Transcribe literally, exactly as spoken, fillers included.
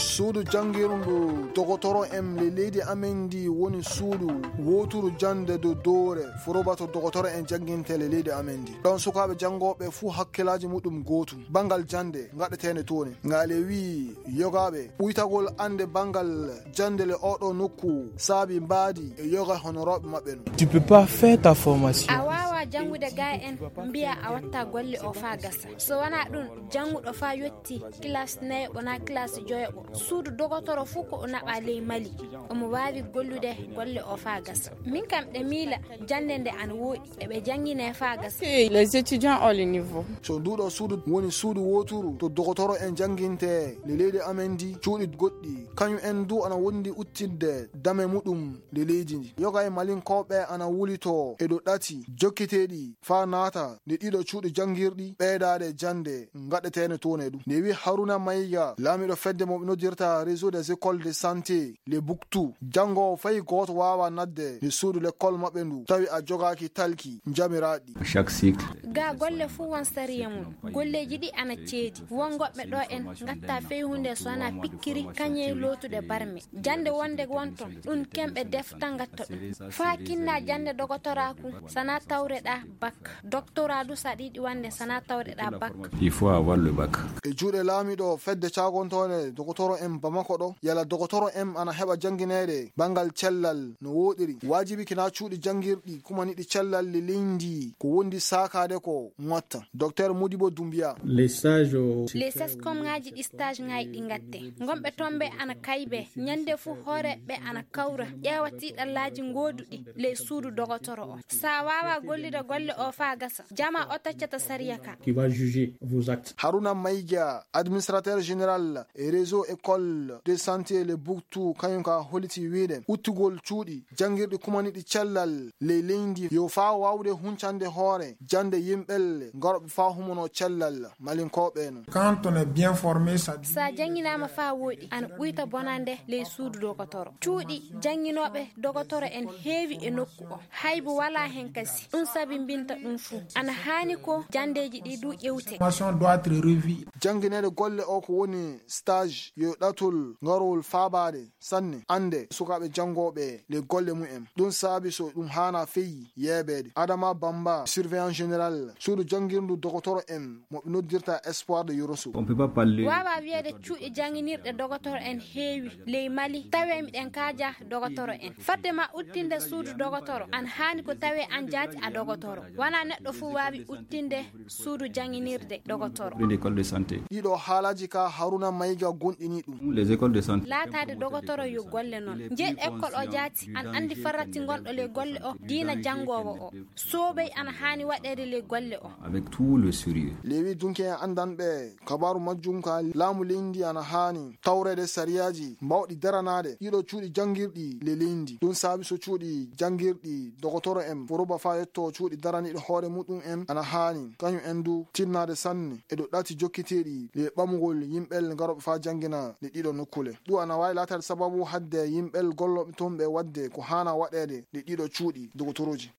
suudu jangirndu dogotoro en le leydi amen ndi woni suudu woturu jande do doore foroba to dogotoro en janginte le leydi amen ndi. Ɗon sukaɓe jangoɓe fuu hakkillaji muɗum gootu bangal jande gaɗetene toni ngale wi yogaɓe ɓuytagol ande bangal jande le oɗo nokku saabi mbaadi e yoga honoroɓe maɓɓe no. Tu peux pas faire ta formation. A wawa jangude ga en mbiya a watta golle o fa gasa. So wana ɗum janguɗo fa yotti classe nayi wona classe joyoɓo suudu dogotoro fuu ko o naɓa ley mali omo wawi gollude golle o fa gasa. Min kam ɗe miila jande nde an woɗi eɓe jangine fa gasa. Les étudiants ont le niveau. So nduɗo suudu woni suudu woturu to dogotoro en janginte le leydi amen ndi cuuɗi goɗɗi kañum en du ana wondi uttidde dame muɗum le leydi ndi. Yoga e malinkoɓe ana wulito eɗo ɗati jokkiteɗi fa naata nde ɗiɗo cuuɗi jangirɗi ɓeydade jande gaɗetene tone ɗum. Nde wi Haruna Mayiga laamiɗo fedde mo ɓe noddirta réseau des écoles de santé le Buktu jango fayi goto wawa nadde le suudu l'école maɓɓe ndu tawi a jogaki talki jamiraɗi. Chaque cycle ga golle fuu won sariya mum golleji ɗi ana ceedi won goɓɓe ɗo en gatta fey hunde so wana pikkiri kañe lotude barme jande wonde wonton ɗum kemɓe defta gatta ɗum fa kinna jande dogotoraku sana tawreɗa bac doctorat du saɗiɗi wande sana tawreɗa bac. Il faut avoir le bac. E juuɗe laamiɗo fedde cagontone dogotoro en Bamako ɗo yala dogotoro en ana heɓa janginede bangal cellal no woɗiri wajibi kina cuuɗi jangirɗi kuma niɗi cellal le leydi ko wondi sakade ko motta. Docteur Modibo Doumbia les stages les sescom ngaji ɗi stage ngaji ɗi gatte gomɓe tombe ana kaybe ñande fu hoore ɓe ana kawra ƴeewa tiɗallaji goduɗi le suudu dogotoro o sa wawa gollide golle o fa gasa jama o taccata sariya ka qui va juger vos actes. Haruna Mayiga administrateur général et réseau école de santé le Buktu kañum ka holiti wiide uttugol cuuɗi jangirɗi kumaniɗi cellal le leydi yo fa wawde huncande hoore jande yimɓel garoɓe fa humuno cellal malinkoɓe no. Quand on est bien formé ça sa janginama fa woɗi ana ɓuyta bonande le suudu dogotoro cuuɗi janginoɓe dogotoro en heewi e nokku o haybo wala hen kasi ɗum sabi binta ɗum fuu ana hani ko jandeji ɗi du ƴewte. formation doit être revue. Janginede golle o ko woni stage yo ɗatol garol fabade sanne ande sukaɓe jangoɓe le golle mumen ɗum saabi so ɗum hana feyi yeɓede. Adama Bamba surveillant général suudu jangirndu dogotoro en moɓe noddirta espoir de Yoroso. On peut pas parler. wawa wiyede cuuɗi janginirɗe dogotoro en heewi ley mali tawe miɗen kaja dogotoro en fadde ma uttinde suudu dogotoro an hani ko tawe an jaati a dogotoro wana neɗɗo fu wawi uttinde suudu janginirde dogotoro. Une école de santé. ɗiɗo haalaji ka Haruna Mayiga gonɗini ɗum. Les écoles de santé. laatade dogotoro yo golle noon jeeɗ école o jaati an andi farratti gonɗo le golle o diina jangowo o soobey ana hani waɗede le golle o avec tout le sérieux. lewi dunke en andanɓe kabaru majjum ka laamu leydi ana hani tawrede sariyaji mbawɗi daranade ɗiɗo cuuɗi jangirɗi le leydi ɗum saabi so cuuɗi jangirɗi dogotoro en foroba fa yetto cuuɗi daraniɗo hoore muɗum en ana hani kañum en du tinnade sanne eɗo ɗati jokkiteɗi le ɓamugol yimɓel garoɓe fa jangina le ɗiɗo nokkule ɗum ana wawi latade sababu hadde yimɓel golloɓe toon ɓe wadde ko hana waɗede le ɗiɗo cuuɗi dogotoroji.